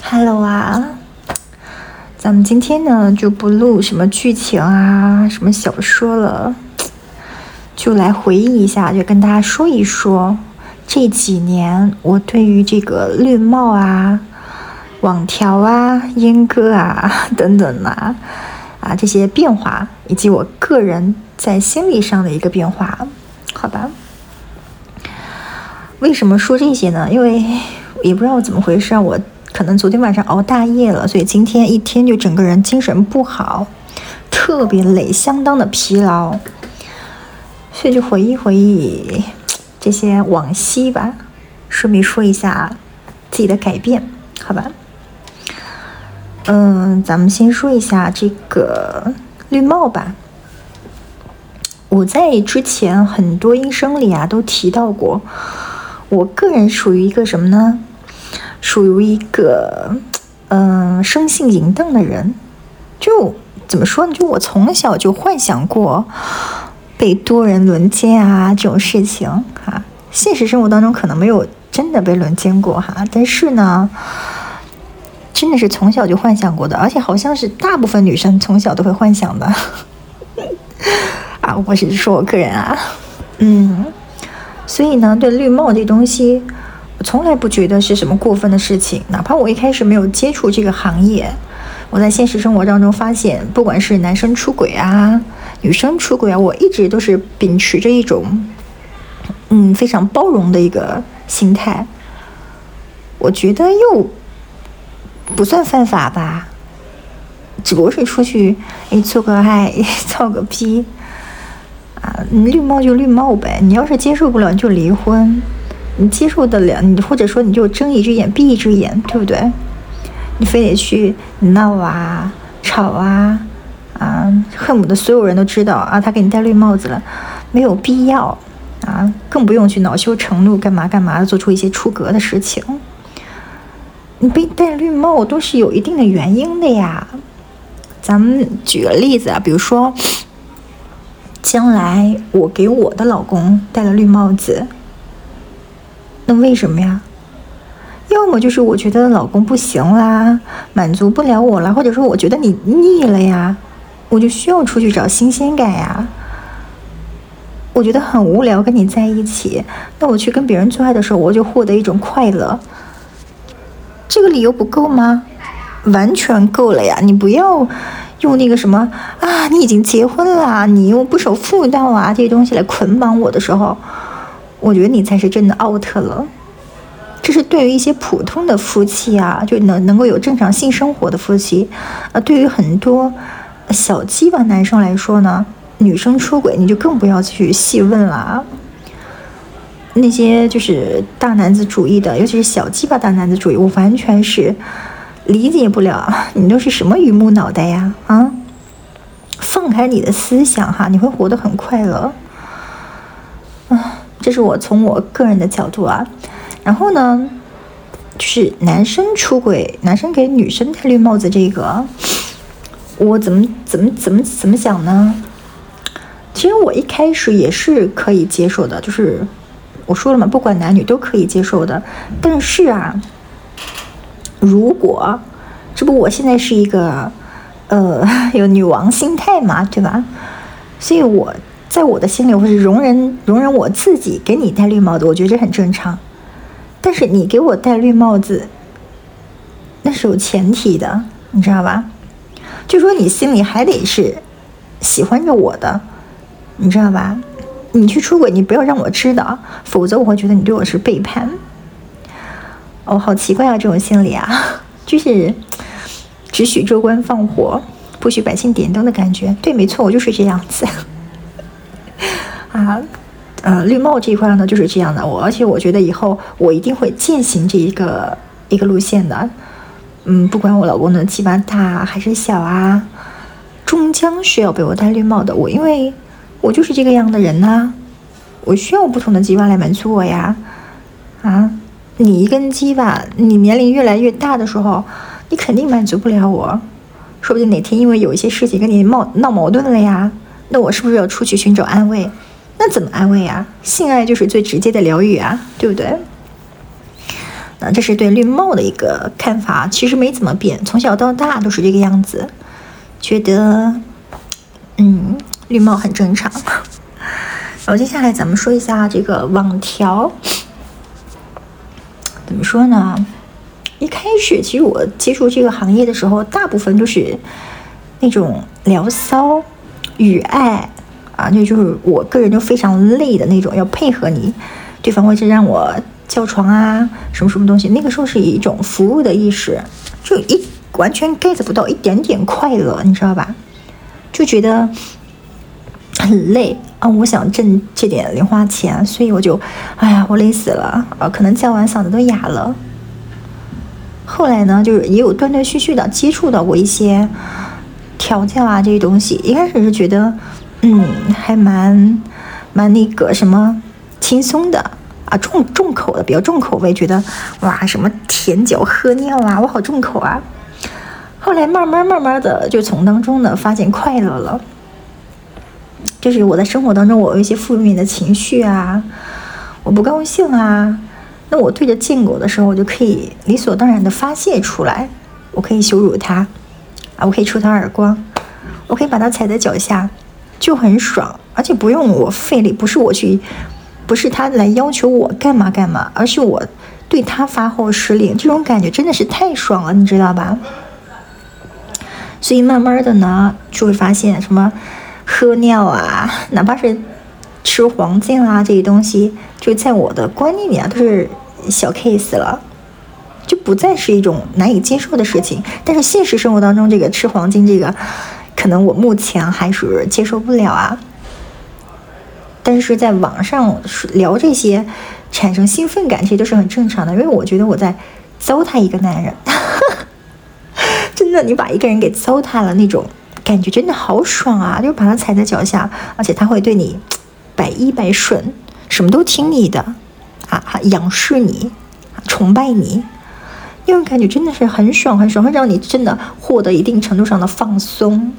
Hello 啊，咱们今天呢就不录什么剧情啊，什么小说了，就来回忆一下，就跟大家说一说这几年我对于这个绿帽啊、网条啊、阉割啊等等这些变化，以及我个人在心理上的一个变化，好吧？为什么说这些呢？因为也不知道怎么回事，我可能昨天晚上熬大夜了，所以今天一天就整个人精神不好，特别累，相当的疲劳，所以就回忆这些往昔吧，顺便说一下自己的改变，好吧？咱们先说一下这个绿帽吧。我在之前很多音声里都提到过，我个人属于一个什么呢？属于一个生性淫荡的人。就怎么说呢？就我从小就幻想过被多人轮奸这种事情现实生活当中可能没有真的被轮奸过但是呢，真的是从小就幻想过的，而且好像是大部分女生从小都会幻想的我只是说我个人所以呢，对绿帽这东西我从来不觉得是什么过分的事情，哪怕我一开始没有接触这个行业，我在现实生活当中发现，不管是男生出轨女生出轨我一直都是秉持着一种非常包容的一个心态。我觉得又不算犯法吧，只不过是出去做个爱操个逼你绿帽就绿帽呗，你要是接受不了你就离婚，你接受得了你或者说你就睁一只眼闭一只眼，对不对？你非得去闹吵恨不得所有人都知道他给你戴绿帽子了，没有必要更不用去恼羞成怒干嘛做出一些出格的事情。你被戴绿帽都是有一定的原因的呀。咱们举个例子比如说将来我给我的老公戴了绿帽子，那为什么呀？要么就是我觉得老公不行啦，满足不了我啦，或者说我觉得你腻了呀，我就需要出去找新鲜感呀。我觉得很无聊跟你在一起，那我去跟别人做爱的时候，我就获得一种快乐。这个理由不够吗？完全够了呀！你不要用那个什么你已经结婚了，你用不守妇道这些东西来捆绑我的时候，我觉得你才是真的 out 了。这是对于一些普通的夫妻就能够有正常性生活的夫妻对于很多小鸡巴男生来说呢，女生出轨你就更不要去细问了那些就是大男子主义的，尤其是小鸡巴大男子主义，我完全是理解不了，你都是什么榆木脑袋呀放开你的思想你会活得很快乐这是我从我个人的角度然后呢，就是男生出轨，男生给女生戴绿帽子这个，我怎么想呢？其实我一开始也是可以接受的，就是我说了嘛，不管男女都可以接受的。但是如果这不我现在是一个有女王心态嘛，对吧？所以我在我的心里我是容忍我自己给你戴绿帽子，我觉得这很正常。但是你给我戴绿帽子那是有前提的，你知道吧？就说你心里还得是喜欢着我的，你知道吧？你去出轨你不要让我知道，否则我会觉得你对我是背叛。好奇怪这种心理就是只许州官放火不许百姓点灯的感觉。对，没错，我就是这样子绿帽这一块呢就是这样的，而且我觉得以后我一定会践行这一个路线的。不管我老公的鸡巴大还是小终将需要被我戴绿帽的。因为我就是这个样的人我需要不同的鸡巴来满足我呀你一根鸡巴，你年龄越来越大的时候，你肯定满足不了我，说不定哪天因为有一些事情跟你闹矛盾了呀，那我是不是要出去寻找安慰？那怎么安慰性爱就是最直接的疗愈对不对？ 这是对绿帽的一个看法，其实没怎么变，从小到大都是这个样子，觉得绿帽很正常。然后接下来咱们说一下这个网调，怎么说呢？一开始其实我接触这个行业的时候，大部分都是那种聊骚、语爱啊，就是我个人就非常累的那种，要配合你，对方会是让我叫床啊，什么什么东西。那个时候是一种服务的意识，就完全 get 不到一点点快乐，你知道吧？就觉得很累啊！我想挣这点零花钱，所以我就，我累死了啊！可能叫完嗓子都哑了。后来呢，就是也有断断续续的接触到过一些调教啊这些东西。一开始是觉得，还蛮那个什么轻松的啊，重口的，比较重口味，觉得哇什么舔脚喝尿啊，我好重口啊。后来慢慢的就从当中呢发现快乐了。就是我在生活当中，我有一些负面的情绪啊，我不高兴啊，那我对着贱狗的时候，我就可以理所当然的发泄出来，我可以羞辱它啊，我可以抽它耳光，我可以把它踩在脚下，就很爽，而且不用我费力，不是他来要求我干嘛干嘛，而是我对他发号施令，这种感觉真的是太爽了，你知道吧？所以慢慢的呢，就会发现什么喝尿啊，哪怕是吃黄金啊这些东西，就在我的观念里啊都是小 case 了，就不再是一种难以接受的事情。但是现实生活当中，这个吃黄金这个，可能我目前还是接受不了啊。但是在网上聊这些，产生兴奋感，这些都是很正常的，因为我觉得我在糟蹋一个男人。真的，你把一个人给糟蹋了，那种感觉真的好爽啊！就把他踩在脚下，而且他会对你百依百顺，什么都听你的啊，仰视你，崇拜你，那种感觉真的是很爽很爽，会让你真的获得一定程度上的放松。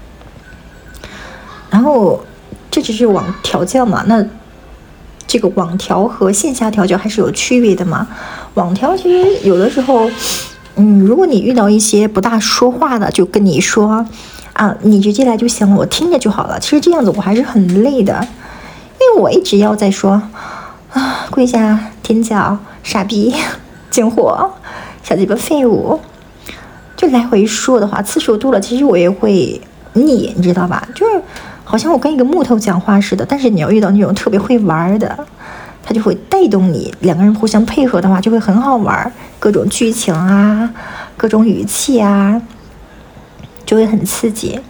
然后这只是网调教嘛，那这个网调和线下调教还是有区别的嘛。网调其实有的时候如果你遇到一些不大说话的，就跟你说啊，你直接来就行了，我听着就好了。其实这样子我还是很累的，因为我一直要在说啊，跪下舔脚，傻逼，贱货，小鸡巴废物，就来回说的话，次数多了，其实我也会腻，你知道吧？就是好像我跟一个木头讲话似的。但是你要遇到那种特别会玩的，他就会带动你，两个人互相配合的话就会很好玩，各种剧情啊，各种语气啊，就会很刺激。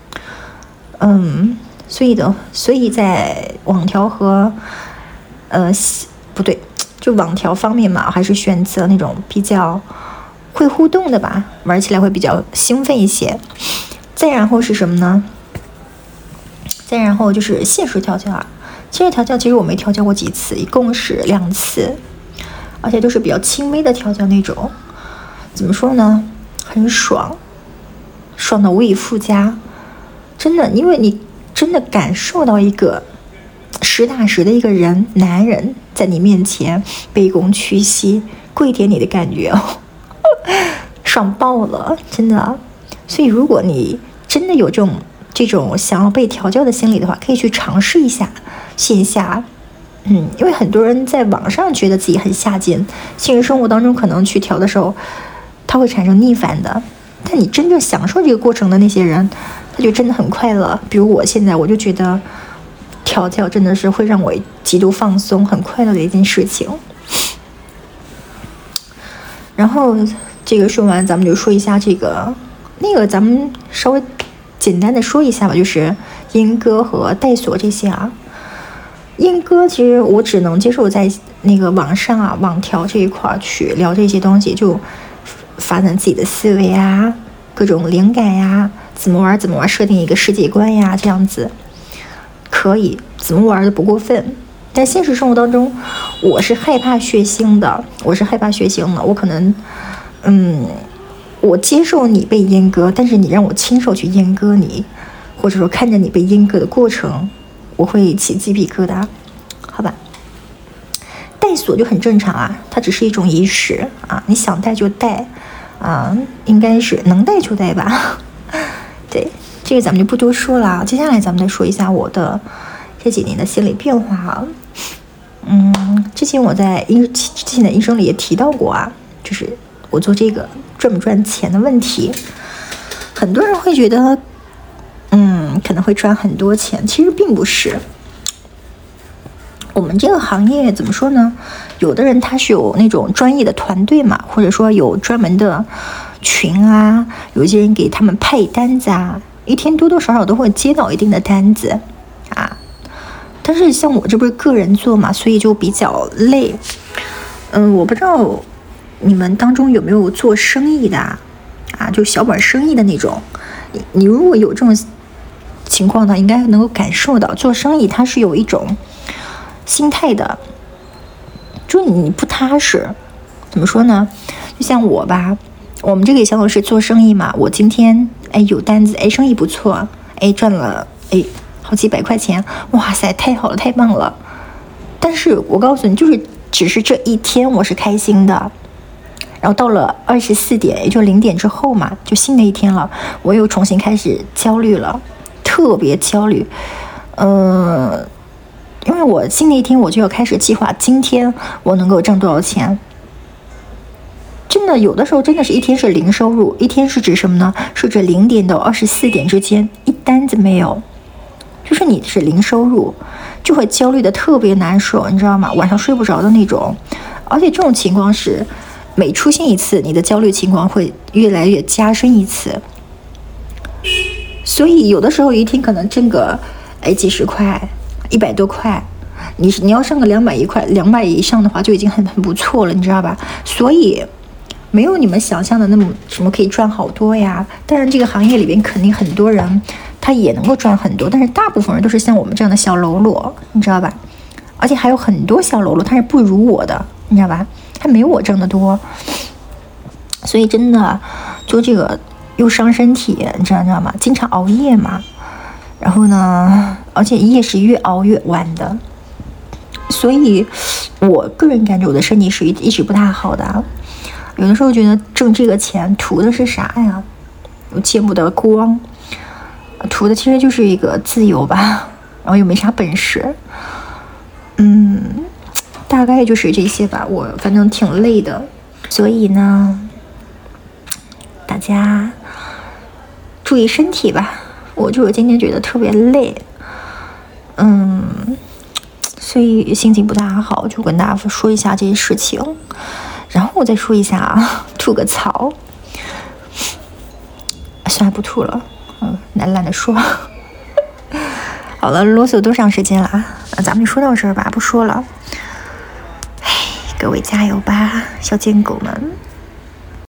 所以在网调和不对，就网调方面嘛，还是选择那种比较会互动的吧，玩起来会比较兴奋一些。再然后是什么呢？再然后就是现实调教啊。现实调教其实我没调教过几次，一共是2次，而且都是比较轻微的调教那种。怎么说呢？很爽，爽的无以复加。真的，因为你真的感受到一个实打实的一个人，男人在你面前卑躬屈膝跪舔你的感觉爽爆了，真的。所以如果你真的有这种想要被调教的心理的话，可以去尝试一下线下。因为很多人在网上觉得自己很下贱，现实生活当中可能去调的时候他会产生逆反的，但你真正享受这个过程的那些人，他就真的很快乐。比如我现在，我就觉得调教真的是会让我极度放松很快乐的一件事情。然后这个说完，咱们就说一下那个咱们稍微简单的说一下吧，就是阉割和带锁这些啊。阉割其实我只能接受在那个网上啊，网调这一块去聊这些东西，就发展自己的思维啊，各种灵感呀，怎么玩，设定一个世界观呀，这样子可以，怎么玩都不过分。但现实生活当中，我是害怕血腥的，我可能我接受你被阉割，但是你让我亲手去阉割你，或者说看着你被阉割的过程，我会起鸡皮疙瘩，好吧。带戴锁就很正常啊，它只是一种仪式啊，你想戴就戴啊，应该是能戴就戴吧。对，这个咱们就不多说了。接下来咱们再说一下我的这几年的心理变化啊。之前我在之前的医生里也提到过啊，就是我做这个赚不赚钱的问题。很多人会觉得可能会赚很多钱，其实并不是。我们这个行业怎么说呢？有的人他是有那种专业的团队嘛，或者说有专门的群啊，有一些人给他们派单子啊，一天多多少少都会接到一定的单子啊。但是像我这不是个人做嘛，所以就比较累。我不知道你们当中有没有做生意的啊，就小本生意的那种。你如果有这种情况呢，应该能够感受到做生意它是有一种心态的，就你不踏实。怎么说呢？就像我吧，我们这个也相当于是做生意嘛。我今天有单子，生意不错，赚了好几百块钱，哇塞，太好了，太棒了。但是我告诉你，就是只是这一天我是开心的，然后到了24点，也就0点之后嘛，就新的一天了，我又重新开始焦虑了，特别焦虑。因为我新的一天我就要开始计划今天我能够挣多少钱。真的有的时候真的是一天是零收入，一天是指什么呢？是指0点到24点之间一单子没有，就是你是零收入，就会焦虑的特别难受，你知道吗？晚上睡不着的那种。而且这种情况是每出现一次，你的焦虑情况会越来越加深一次。所以有的时候一天可能挣个几十块，100多块，你要上个200以上的话就已经很不错了，你知道吧？所以没有你们想象的那么什么可以赚好多呀。当然这个行业里边肯定很多人他也能够赚很多，但是大部分人都是像我们这样的小喽啰，你知道吧？而且还有很多小喽啰他是不如我的，你知道吧？他没我挣得多。所以真的做这个又伤身体，你知道吗？经常熬夜嘛，然后呢，而且夜是越熬越晚的。所以我个人感觉我的身体是一直不太好的。有的时候觉得挣这个钱图的是啥呀？我见不得光，图的其实就是一个自由吧，然后又没啥本事。大概就是这些吧。我反正挺累的，所以呢，大家注意身体吧。我就是今天觉得特别累，所以心情不大好，就跟大家说一下这些事情。然后我再说一下啊，吐个槽，算了不吐了，懒得说。好了，啰嗦多长时间了啊？那咱们就说到这儿吧，不说了。各位加油吧，小贱狗们。